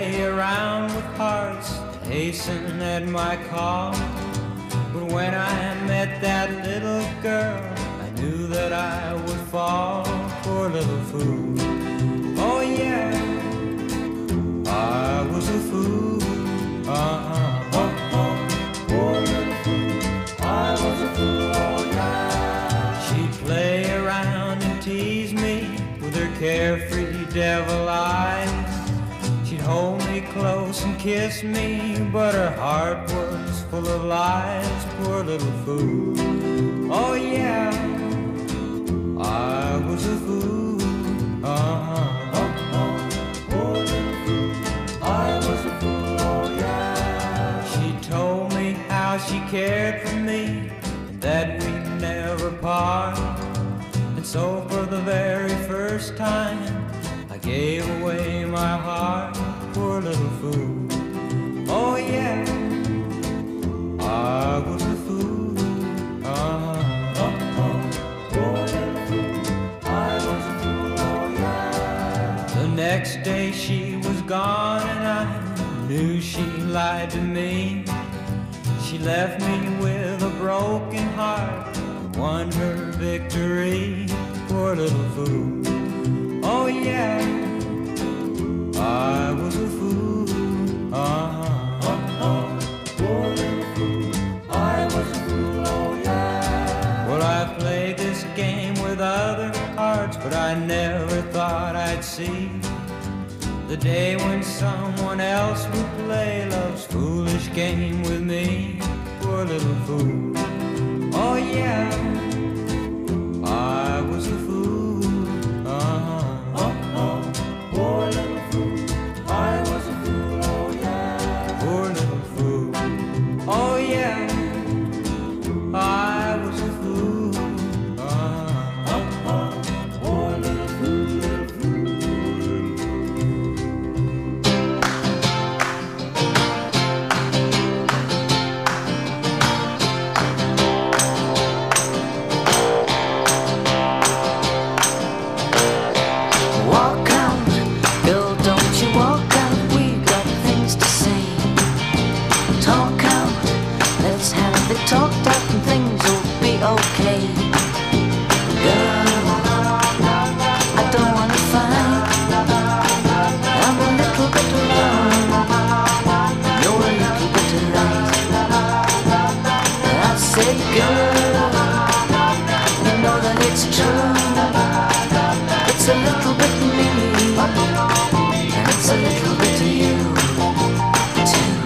play around with hearts, hasten at my call. But when I met that little girl, I knew that I would fall. Poor little fool. Oh yeah, I was a fool. Poor little fool. I was a fool. Oh yeah. She'd play around and tease me with her carefree devil eyes. She'd hold me close and kiss me, but her heart was full of lies. Poor little fool. Oh yeah, I was a fool. Poor little fool. I was a fool. Oh yeah. She told me how she cared for me and that we'd never part. And so for the very first time I gave away my heart. Poor little fool. Oh yeah, I was a fool. Poor little fool. I was a fool. Oh yeah. The next day she was gone and I knew she lied to me. She left me with a broken heart, won her victory. Poor little fool. Oh yeah, I was a fool. Poor little fool. I was a fool. Oh yeah. Well, I played this game with other hearts, but I never thought I'd see the day when someone else would play love's foolish game with me. Poor little fool. Oh yeah, I was a fool. Poor little fool. I was a fool. Oh yeah. Poor little fool. Oh yeah, I was a fool. Poor little fool, little fool, little Walk out, girl, don't you walk out. We got things to say. Talk out, let's have it talked out and things will be okay. Girl, I don't wanna fight. I'm a little bit wrong. You're a little bit right. I say, girl, you know that it's true. It's a little bit me, and it's a little bit of you, too.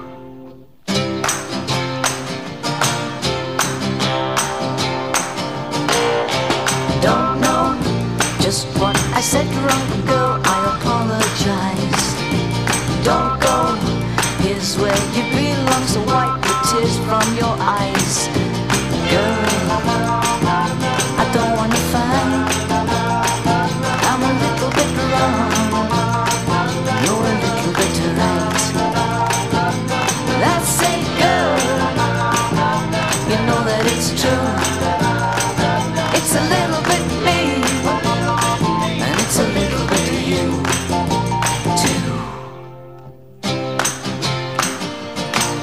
Don't know just what I said wrong, girl, I apologize. Don't go, here's where you belong, so wipe the tears from your eyes. Girl, I don't wanna fight. I'm a little bit wrong. You're a little bit right. Let's say, girl, you know that it's true. It's a little bit me, and it's a little bit of you, too.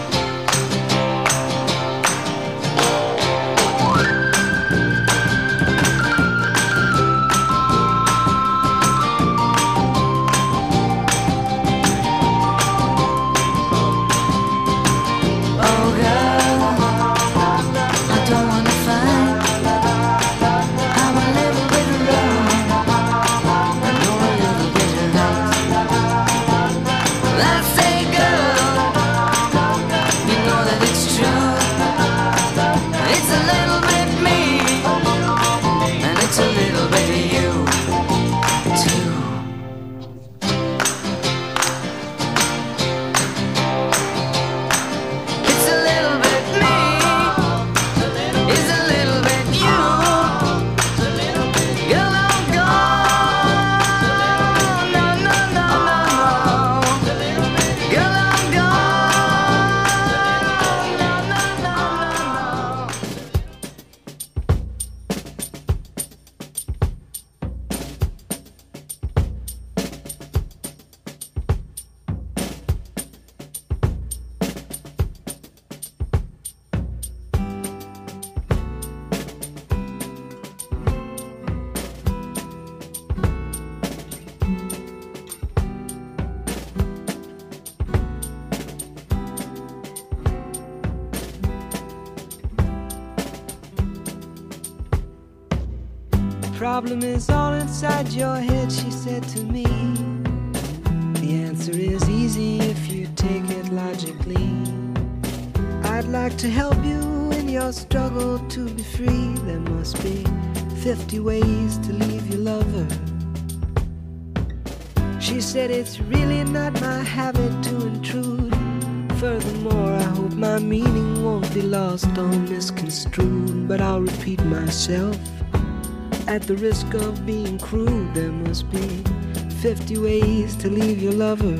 problem is all inside your head, she said to me. The answer is easy if you take it logically. I'd like to help you in your struggle to be free. There must be 50 ways to leave your lover. She said it's really not my habit to intrude. Furthermore, I hope my meaning won't be lost or misconstrued. But I'll repeat myself at the risk of being crude. There must be 50 ways to leave your lover.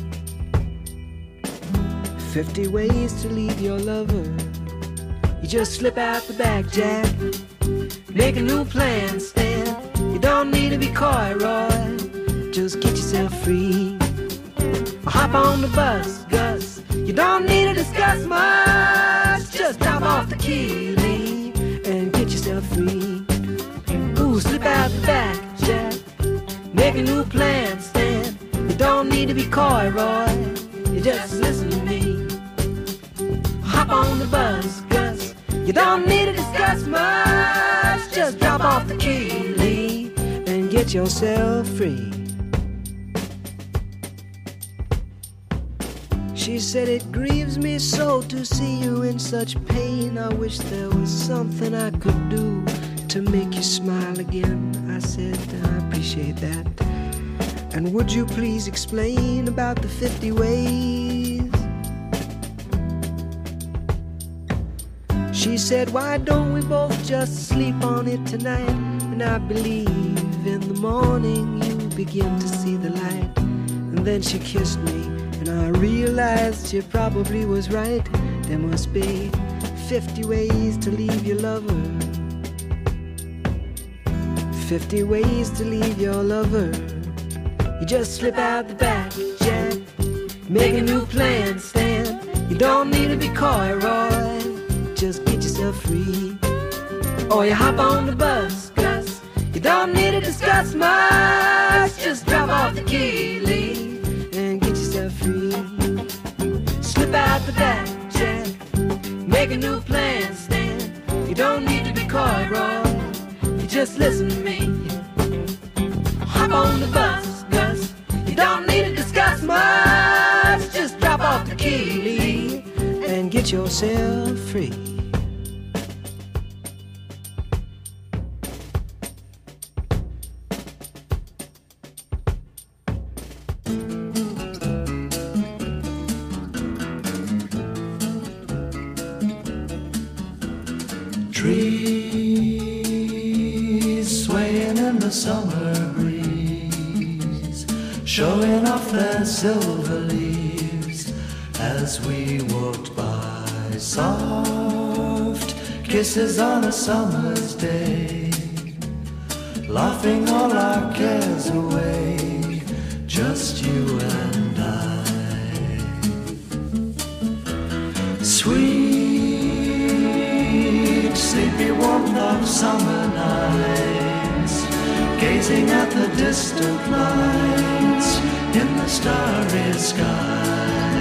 50 ways to leave your lover. You just slip out the back, Jack. Make a new plan, Stan. You don't need to be coy, Roy. Just get yourself free. Or hop on the bus, Gus. You don't need to discuss much. Just drop off the key, Lee, and get yourself free. Ooh, slip out the back, Jack. Make a new plan, Stan. You don't need to be coy, Roy. You just listen to me. Hop on the bus, Gus. You don't need to discuss much. Just drop off the key, Lee, and get yourself free. She said, it grieves me so to see you in such pain. I wish there was something I could do to make you smile again. I said, I appreciate that. And would you please explain about the 50 ways? She said, why don't we both just sleep on it tonight? And I believe in the morning you begin to see the light. And then she kissed me, and I realized she probably was right. There must be 50 ways to leave your lover. 50 ways to leave your lover. You just slip out the back, Jack. Make a new plan, Stan. You don't need to be coy, Roy. Just get yourself free. Or you hop on the bus, Gus. You don't need to discuss much. Just drop off the key, Lee, and get yourself free. Slip out the back, Jack. Make a new plan, Stan. You don't need to be coy, Roy. You just listen to me. Hop on the bus, Gus. You don't need to discuss much. Just drop off the key, Lee, and get yourself free. Trees swaying in the summer breeze, showing off their silver leaves as we walked by. Soft kisses on a summer's day, laughing all our cares away, just you and I. Sweet, sleepy warmth of summer nights, gazing at the distant lights in the starry sky.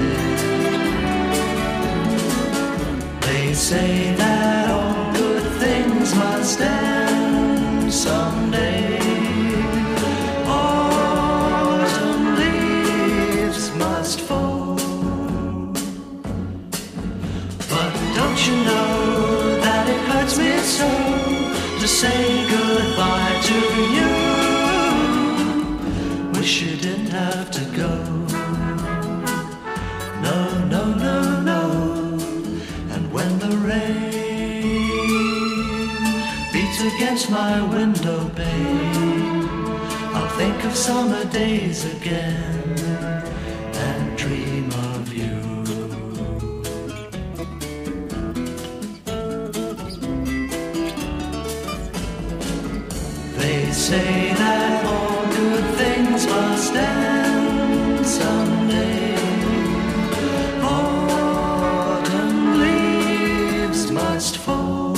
They say that all good things must end someday. Autumn leaves must fall. But don't you know that it hurts me so to say goodbye to you? Wish you didn't have to go. No, no, no, no. And when the rain beats against my window pane, I'll think of summer days again and dream of you. They say that all good things must end someday. Autumn leaves must fall.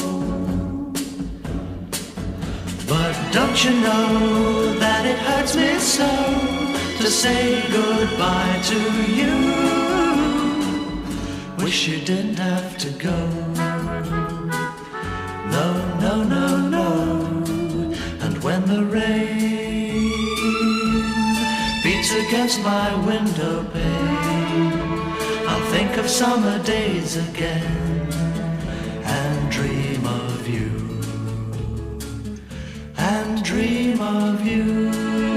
But don't you know that it hurts me so to say goodbye to you? Wish you didn't have to go. No, no, no, no. And when the rain beats against my window pane, I'll think of summer days again and dream of you, and dream of you.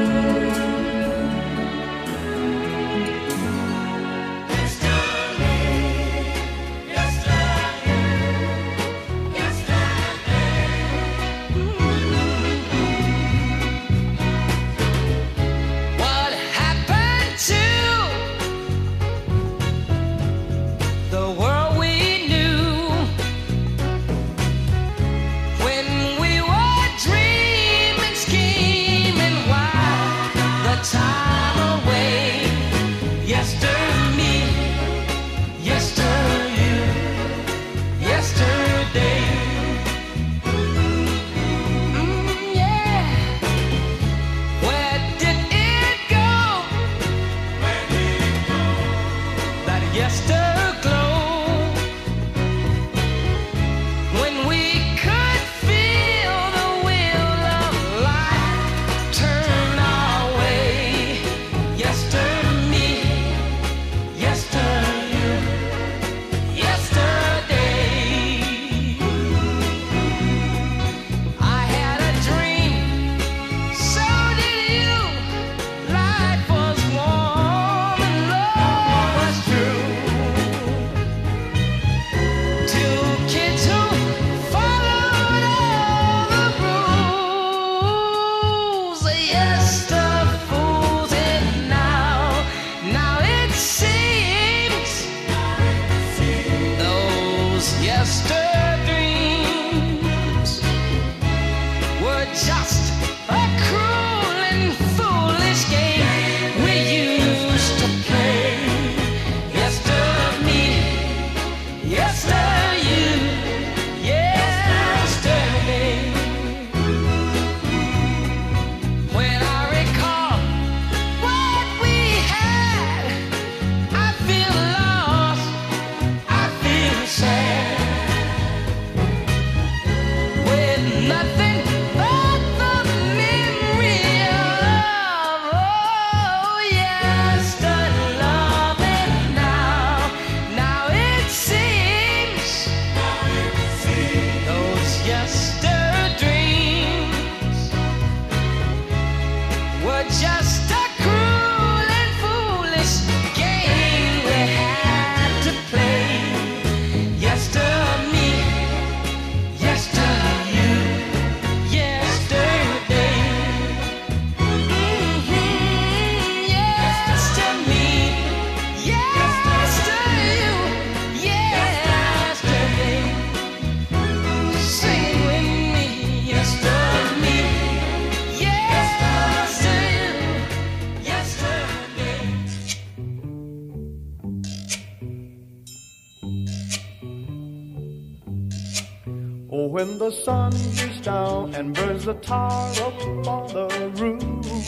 When the sun beats down and burns the tar up on the roof,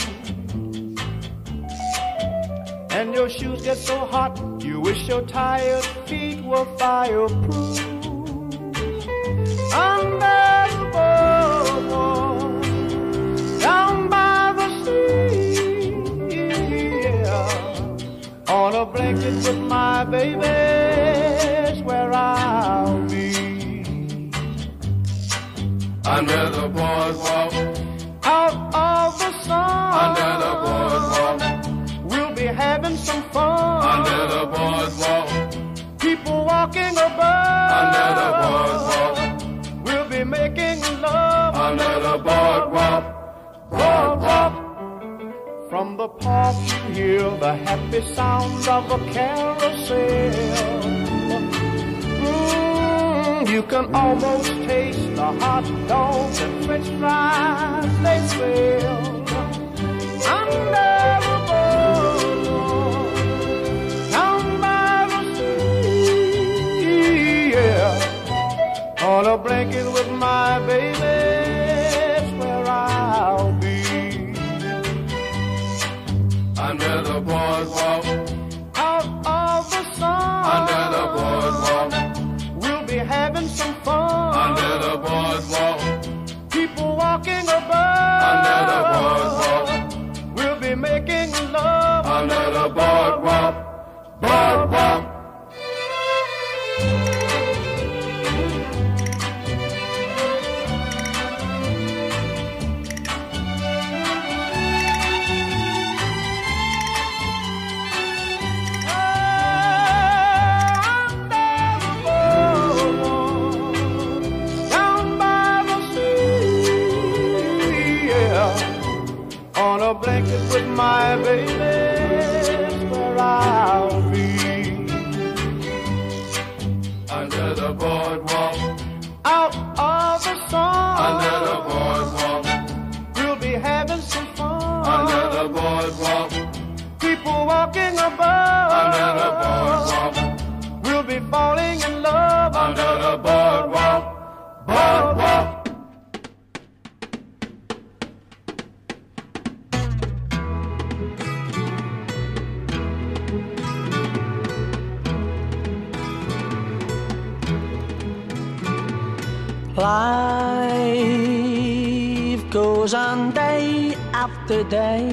and your shoes get so hot, you wish your tired feet were fireproof. Under the boardwalk, down by the sea, yeah, on a blanket with my baby's where I'll be. Under the boardwalk, out of the sun, under the boardwalk, we'll be having some fun. Under the boardwalk, people walking above. Under the boardwalk, we'll be making love. Under the boardwalk, boardwalk. From the park you hear the happy sounds of a carousel. You can almost taste the hot dogs and french fries they sell. Under the boardwalk, down by the sea, yeah, on a blanket with my baby's where I'll be. under the boardwalk, out of the sun, under the boardwalk, we'll be having some fun. under the boardwalk, People walking above. under Life goes on day after day.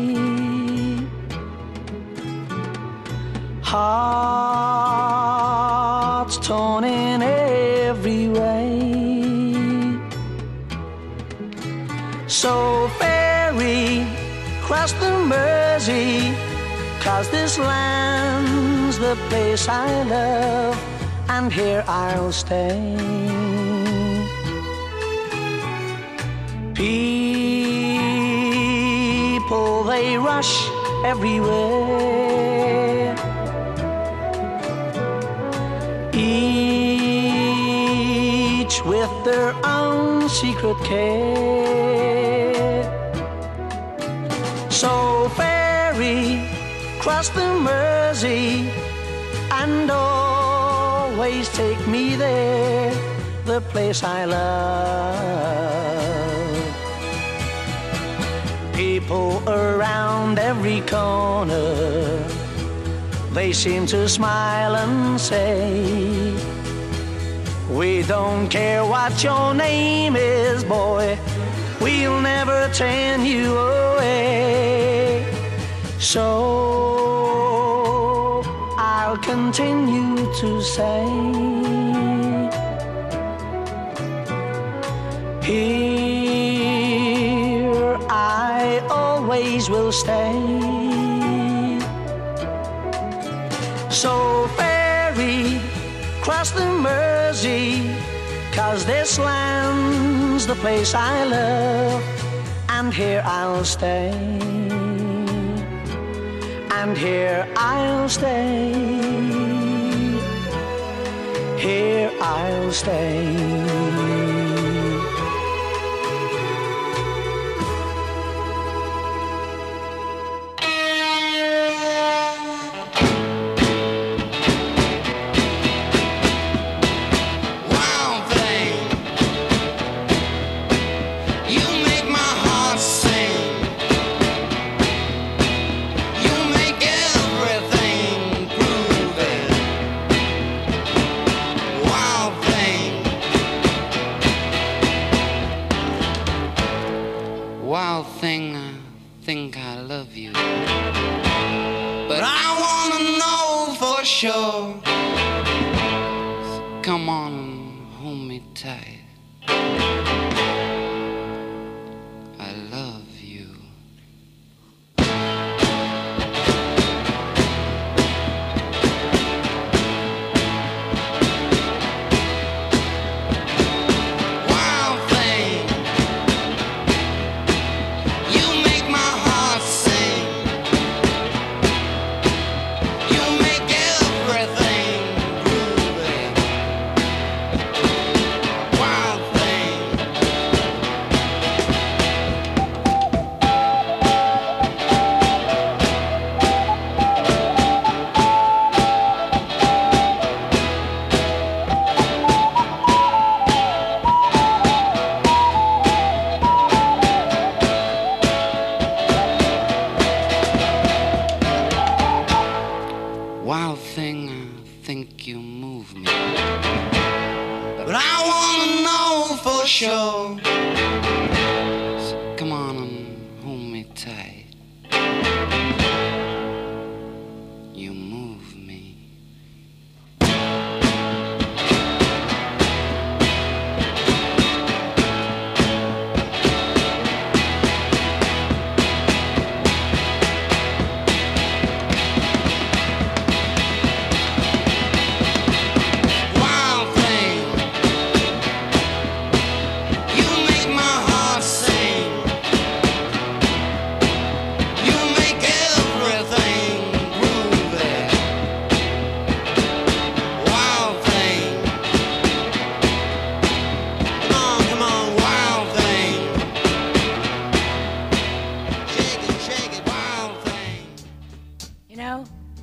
Hearts torn in every way. So ferry cross the Mersey, 'cause this land's the place I love, and here I'll stay. People, they rush everywhere, each with their own secret care. So ferry cross the Mersey and always take me there, the place I love. People around every corner, they seem to smile and say, we don't care what your name is, boy, we'll never turn you away. So I'll continue to say, here I always will stay. So ferry cross the Mersey, 'cause this land's the place I love, and here I'll stay, and here I'll stay, here I'll stay. Sure. Come on and hold me tight. I love you. Wild thing, you make my heart sing. You make everything groovy. Wild thing. Wild thing, I think you move me. But I wanna know for sure. So come on and hold me tight. You move me. Wild thing, you make my heart sing. You make everything groovy. Wild thing, come on, wild thing. Shake it, wild thing. You know,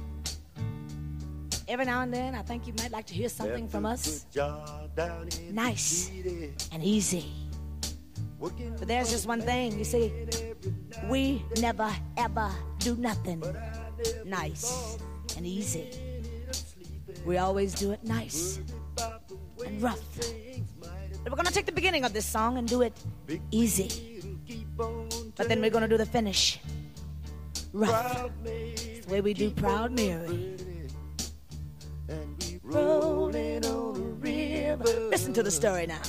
every now and then I think you might like to hear something from us. Nice and easy. But there's just one thing, you see, we never ever do nothing nice and easy. We always do it nice and rough But we're gonna take the beginning of this song and do it easy. But then we're gonna do the finish rough. It's the way we do Proud Mary. Rolling on the river. Listen to the story now.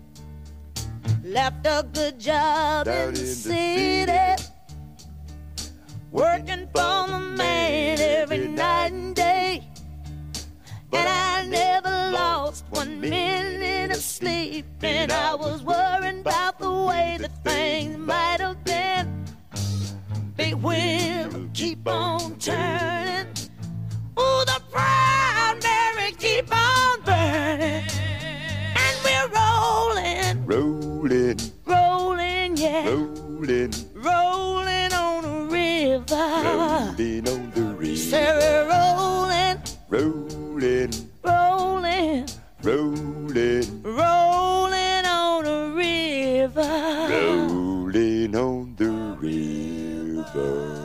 Left a good job in the city, working for the man every night and day. And I never lost 1 minute of sleep, and I was worrying about the way that things might have been. Big wheel keep on turning. Oh, the Proud Mary keep on burning. And we're rolling, rolling, rolling, yeah, rolling, rolling on the river. rolling on the river. Say we're rolling, Rolling, rolling, rolling, rolling on the river. rolling on the river.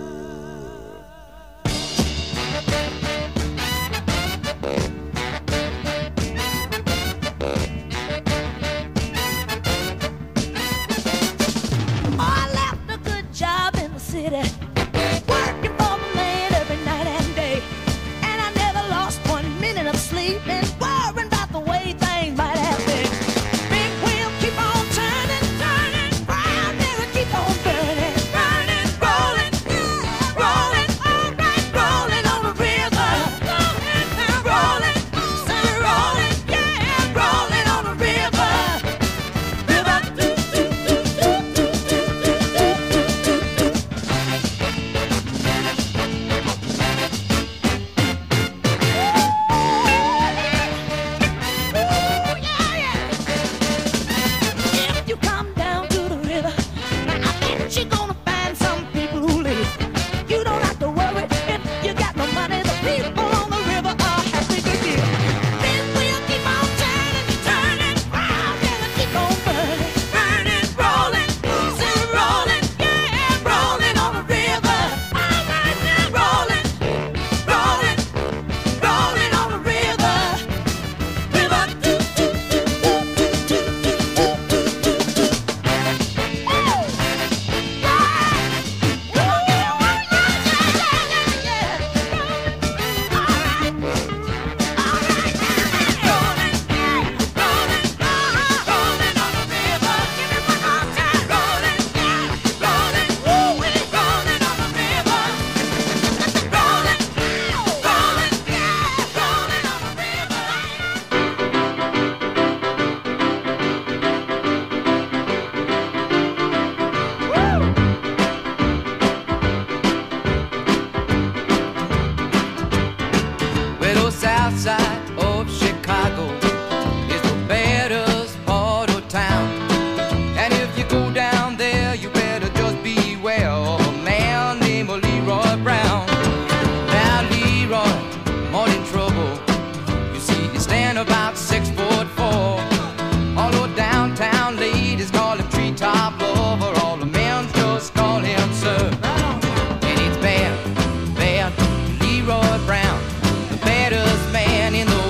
I left a good job in the city, working for the man every night and day. And I never lost 1 minute of sleep, and worrying about the way things might have been. Big wheel keep on turning, turning, Proud Mary keep on burning, burning, rolling, rolling, all right, rolling on the river, rolling, still rolling, yeah, rolling on the river, river, do, do, do, do, do, do, do, do, do, do. If you come down to the river, I bet you're gonna find some people who live. You don't have to worry if you got no money. The people on the river are happy to give. This wheel keep on turning, turning, Proud Mary keep on burning, burning, rolling, still rolling, yeah, rolling on the river. All right now, rolling, rolling, rolling on the river. River, do, do, do, do, do, do, do, do, do, do. Well, the south side of Chicago is the baddest part of town. And if you go down there, you better just beware of a man named Leroy Brown. Now, Leroy, more in trouble. You see, you stand about 6'4". All the downtown ladies call him treetop lover. All the men just call him sir. And it's bad, bad, Leroy Brown, the baddest man in the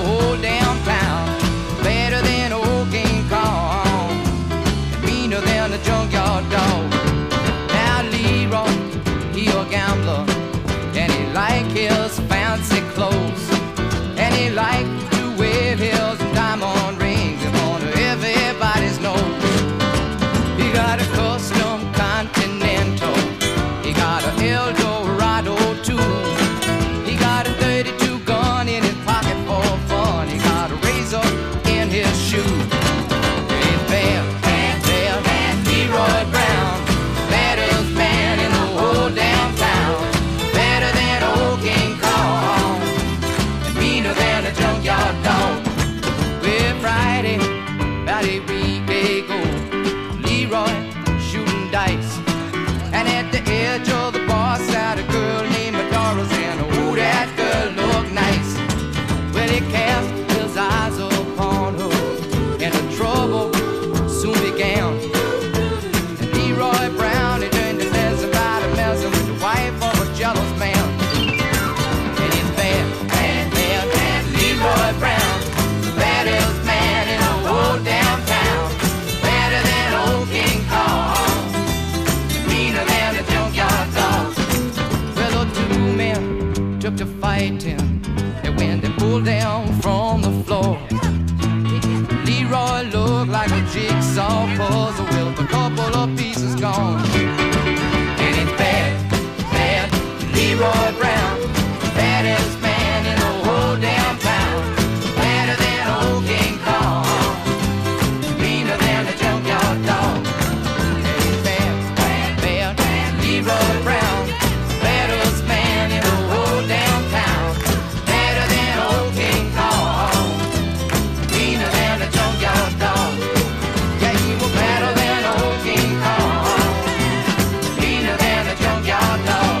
fighting. And when they pulled down from the floor, Leroy looked like a jigsaw puzzle with a couple of pieces gone. And it's bad, bad Leroy Brown, baddest man in the whole damn town, badder than old King Kong, meaner than a junkyard dog. And it's bad, bad, bad Leroy Brown, baddest man in the whole damn town, badder than old King Kong, meaner than a junkyard dog. Yeah, he was better than old King Kong, meaner than a junkyard dog.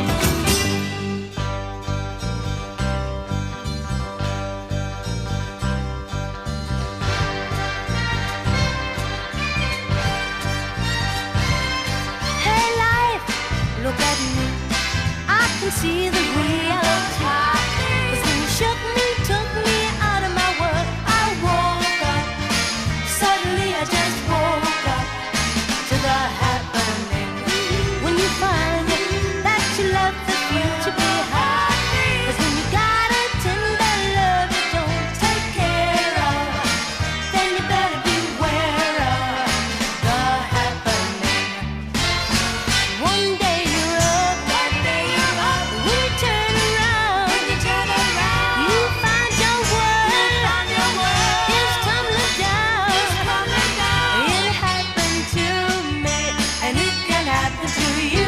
Hey life, look at me. I can see the reality. 'Cause when you shook me, took me out of my world, I woke up. Suddenly I just woke up to the happening. When you find that you left the future behind. 'Cause when you got a tender love you don't take care of, then you better beware of the happening. One day you're up, one day you're up. When you turn around, you find your world is tumbling down. It happened to me, and it can happen to you.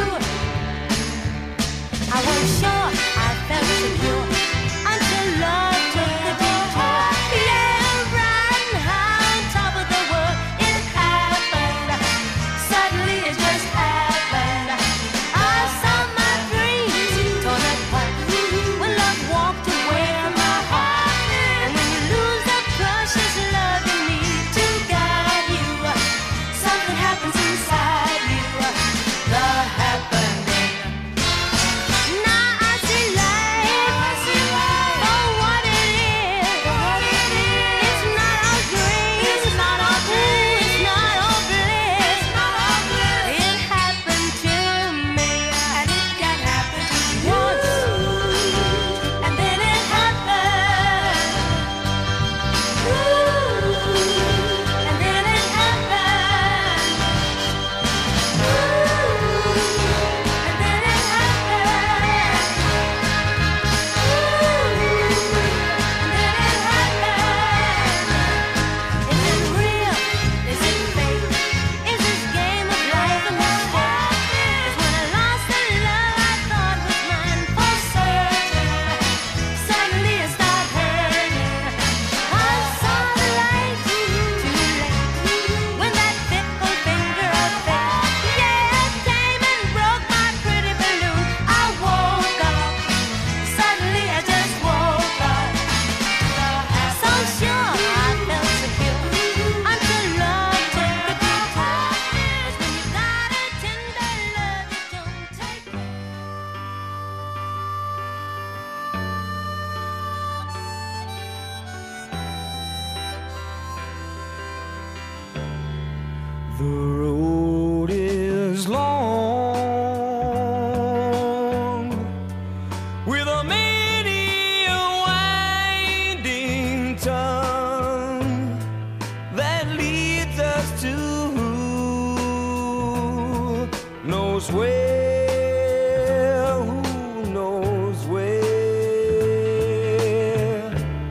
I was sure I felt secure until love took the detour. Yeah, riding high on top of the world, it happened. Suddenly it just happened. I saw my dreams torn apart when love walked away from my heart. And when you lose the precious love you need to guide you, something happens inside you. The happening. Now I see life for what it is. It's not all green, it's not all blue, it's not all bliss. It happened to me, and it can happen to you once, and then it happened. And then it happened. And then it happened. Is it real? Is it fake? Is this game of life a mistake? 'Cause when I lost the love I thought was mine for certain, suddenly it started hurting. I saw the light too late when that fickle finger of fate, yeah, came and broke my pretty balloon. I woke up. Suddenly I just woke up. So sure I felt secure until love took the detour. 'Cause when you got a tender love you don't take. The road is long with a many a winding tongue that leads us to who knows where, who knows where.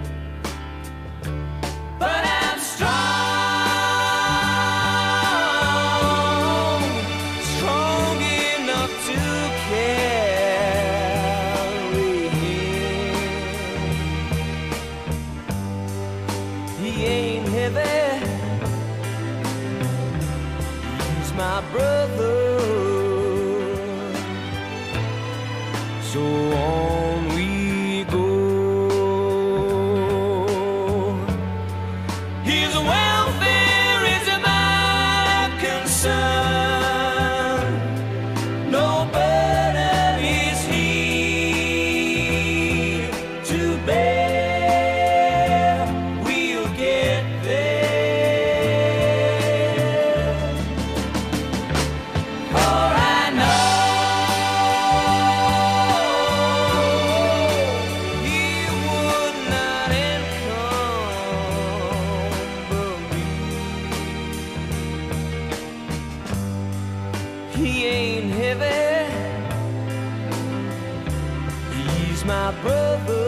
But I'm strong, strong enough to carry him. He ain't heavy, he's my brother. So on we go. His welfare is my concern. No burden is he to bear. We'll get there. brother.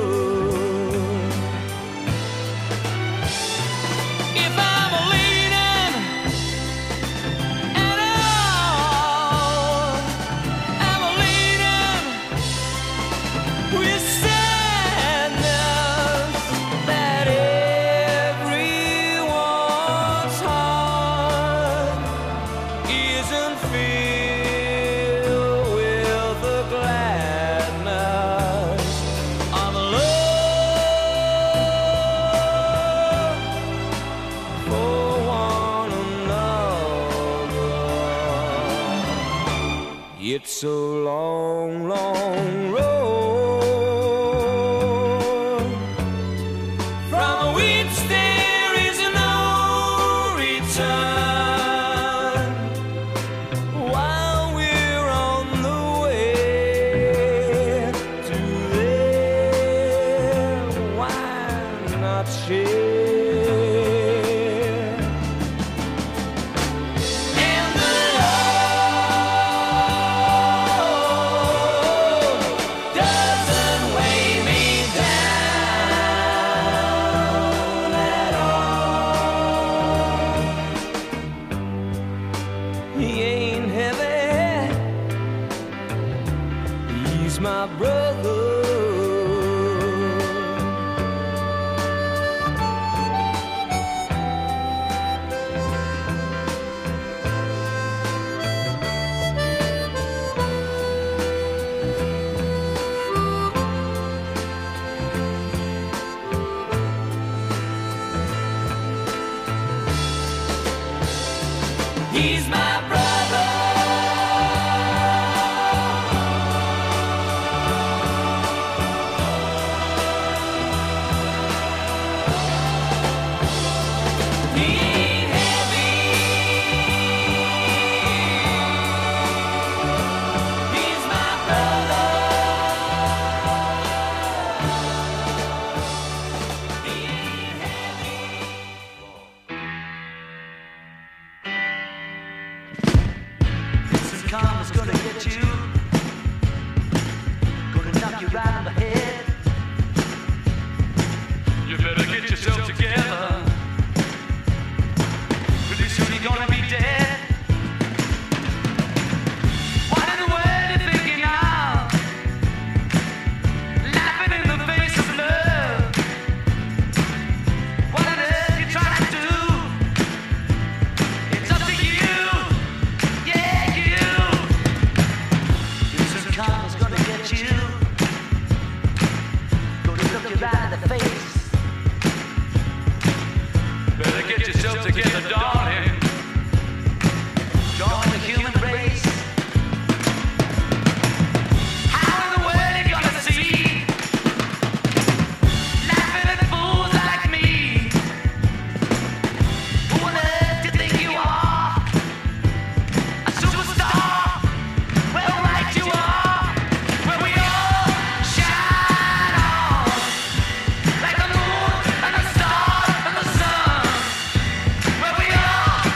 If I'm leaning at all, I'm leaning with sadness that everyone's heart isn't filled with the gladness of love for one another. It's a long, long road from which there is no return. While we're on the way to there, why not share? And the road doesn't weigh me down at all. He ain't heavy, he's my brother. He's my brother. He ain't heavy. He's my brother. He ain't heavy. Some karma's gonna get you, gonna knock you right on the head. You better get yourself together. Pretty soon you're gonna be dead. What in the world you thinking of? Laughing in the face of love. What on earth you trying to do? It's up to you. Yeah, you. Some karma's gonna get you, gonna look you right in the face. Better get yourself together, darling. Join the human race. How in the world you gonna see? Laughing at fools like me. Who on earth do you think you are? A superstar. Well, right you are. Where we all shine on. Like the moon and the stars and the sun. Where we all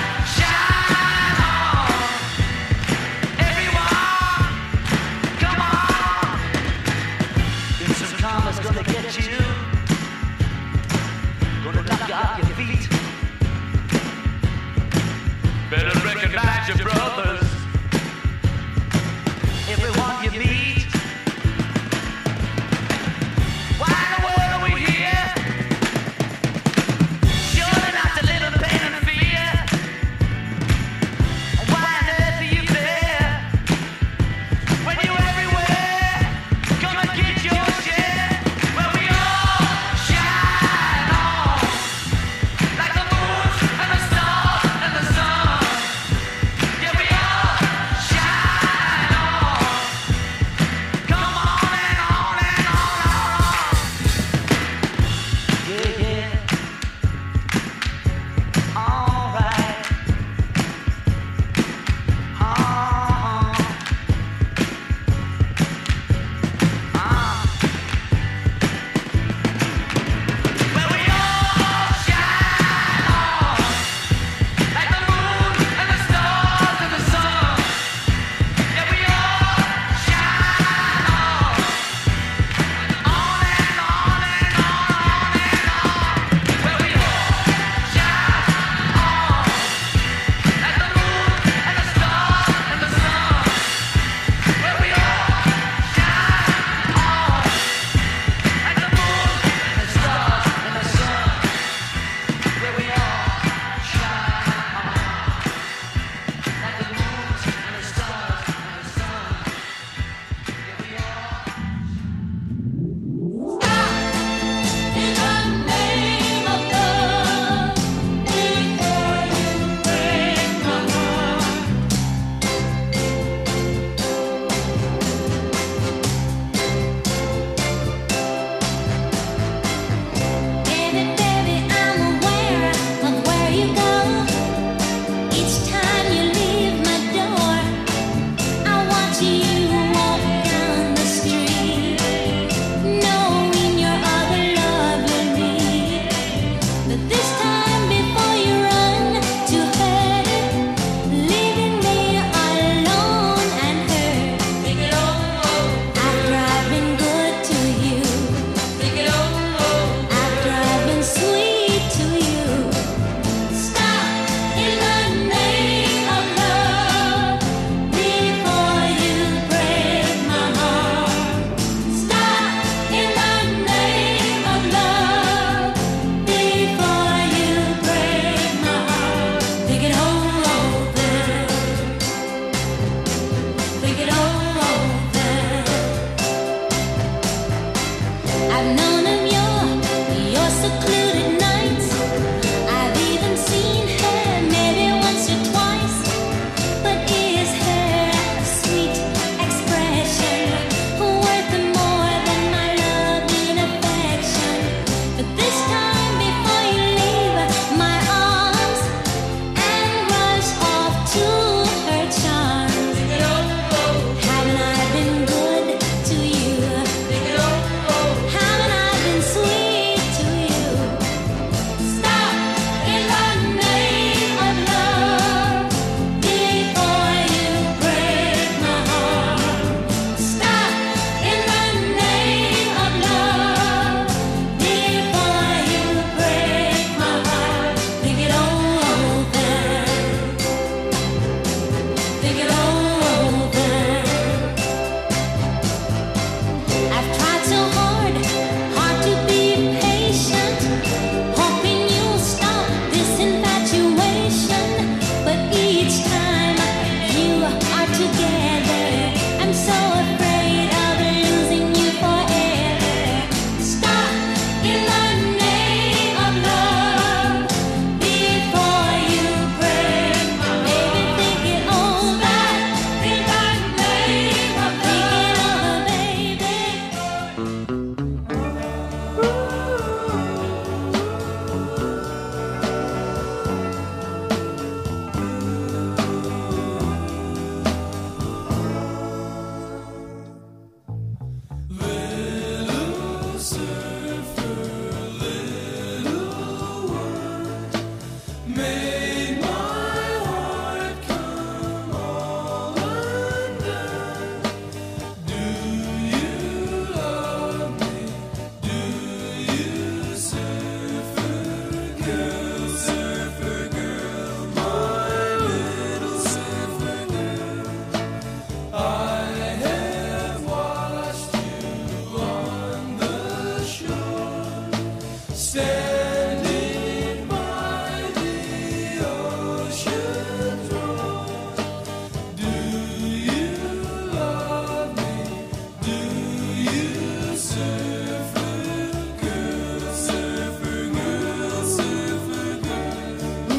Standing by the ocean's roar. Do you love me? Do you surfer girl, surfer girl, surfer girl?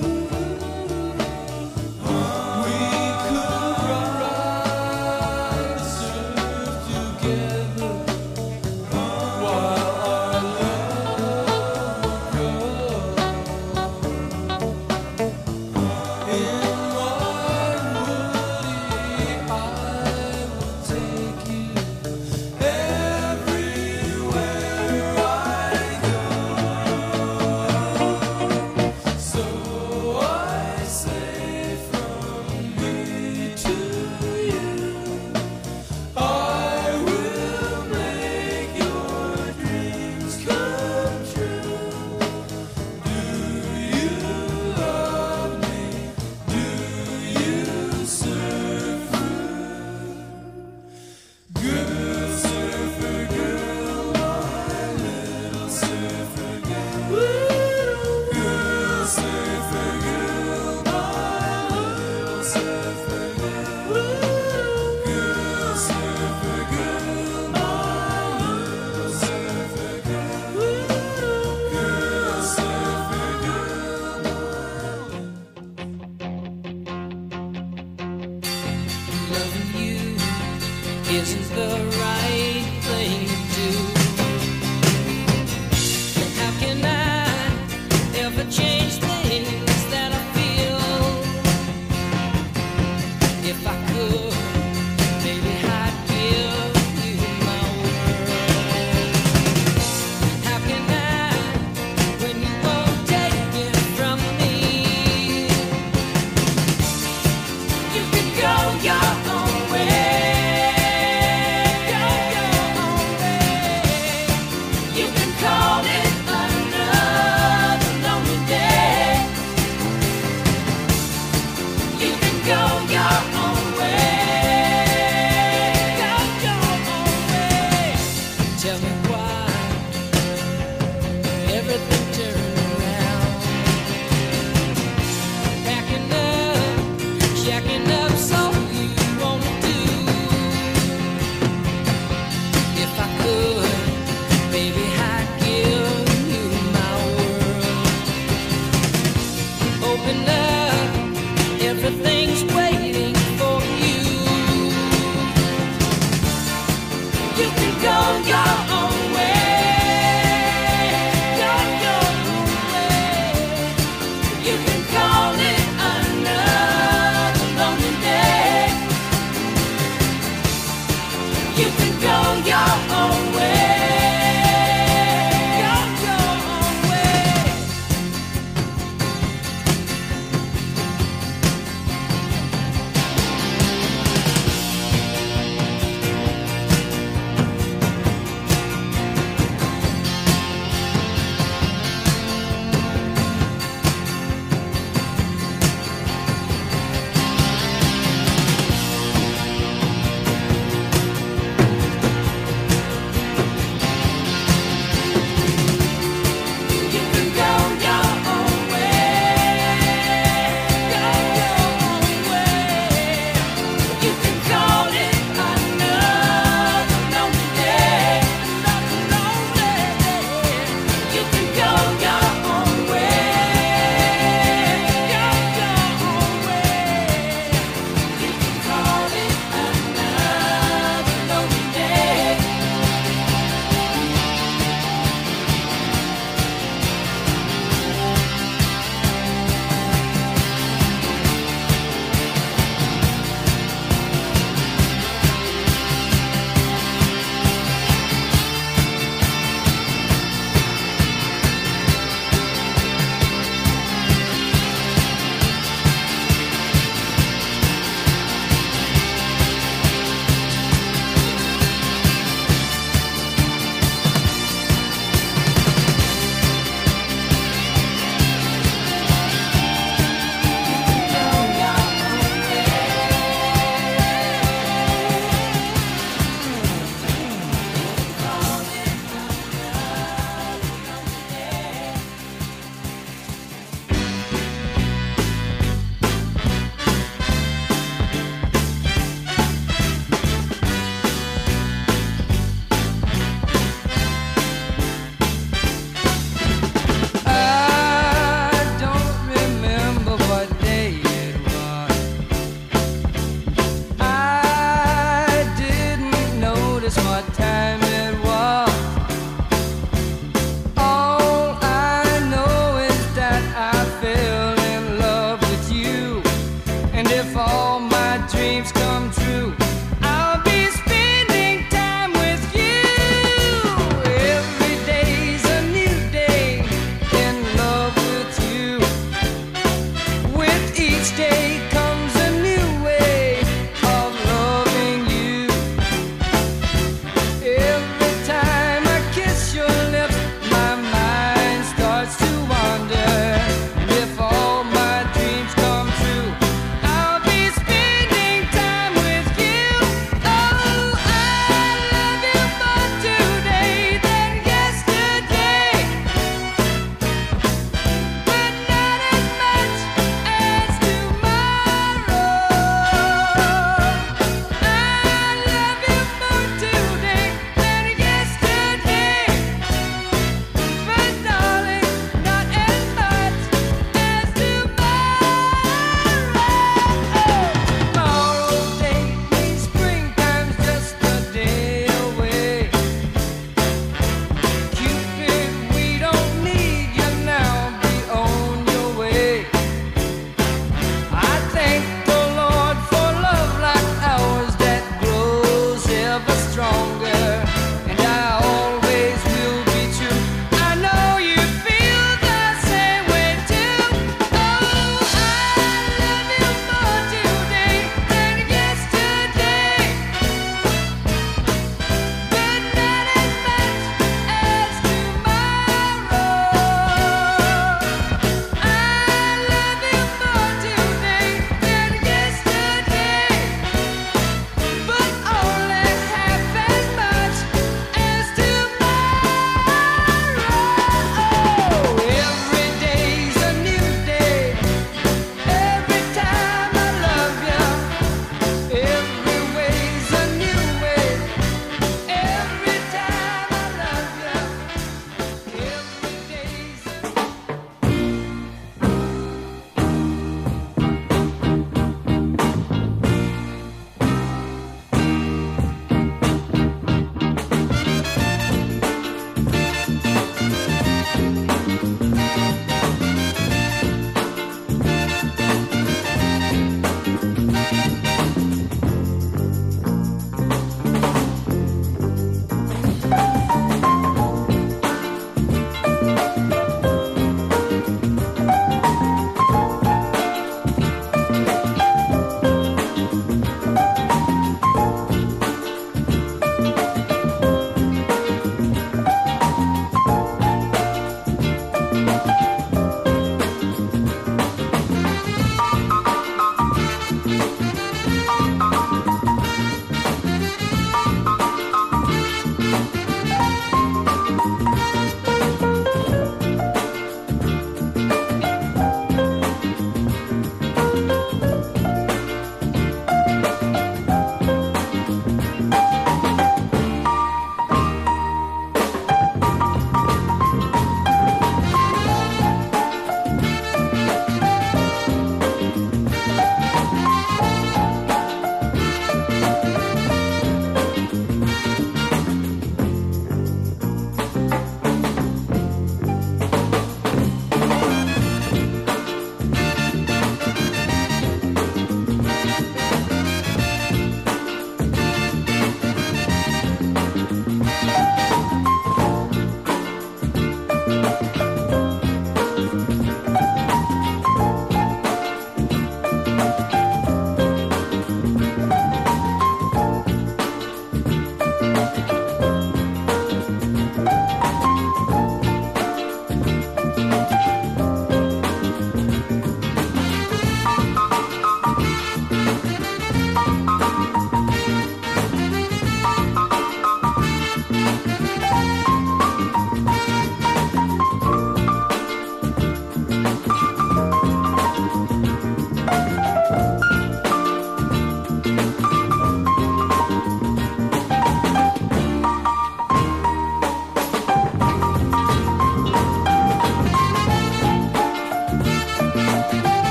We could ride the surf together while our love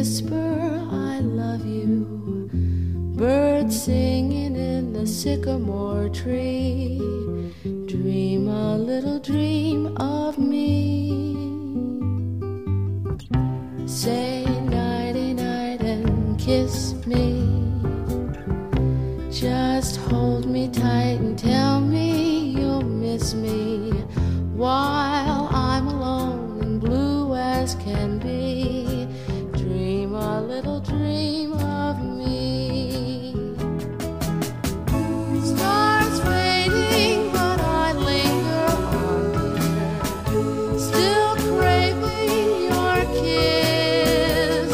whisper I love you. Birds singing in the sycamore tree. Dream a little dream of me. Say nighty night and kiss me. Just hold me tight and tell me you'll miss me while I'm alone and blue as can be. Dream a little dream of me. Stars fading, but I linger on, dear, still craving your kiss.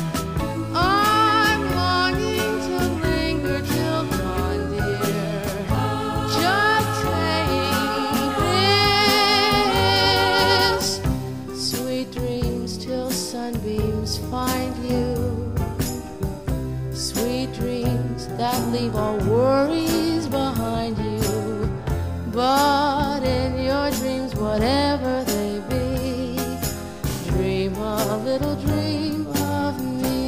I'm longing to linger till dawn, dear, just saying this. Sweet dreams till sunbeams find you. Sweet dreams that leave all worries behind you. But in your dreams, whatever they be, dream a little dream of me.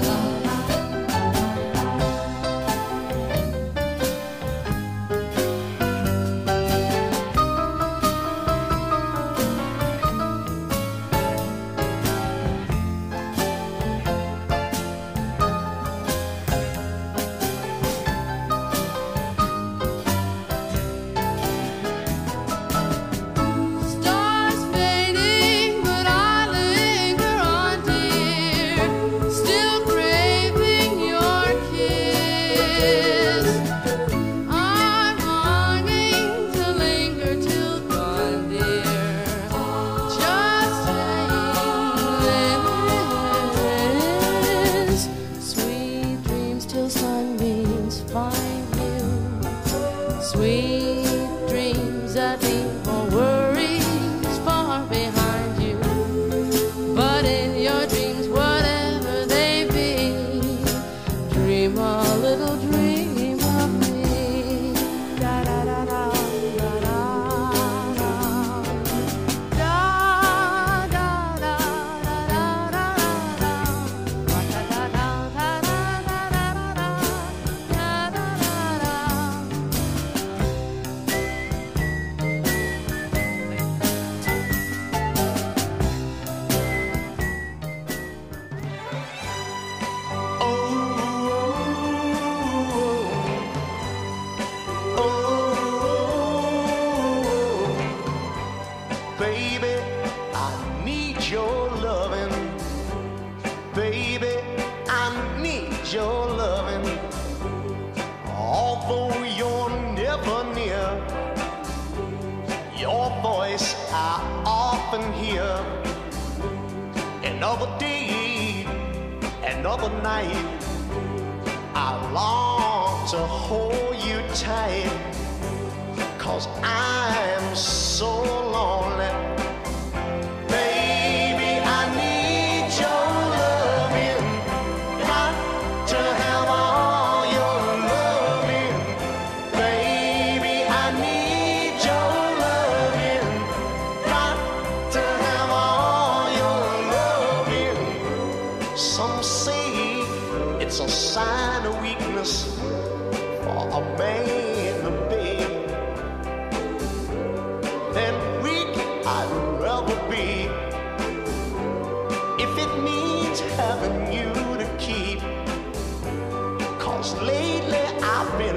Stars fading, but I linger on, dear, still craving your kiss. I'm longing to linger till dawn, dear, just saying this. Sweet dreams till sunbeams find you. Sweet dreams that leave all worries far behind you. But in your dreams, whatever they be, dream a little dream of me. Da da da da da da da. Da da da da da da da. Da da da da da da da da. Da da da da. Baby, I need your loving. Baby, I need your loving. Although you're never near, your voice I often hear. Another day, another night, I long to hold you tight. 'Cause I'm so lonely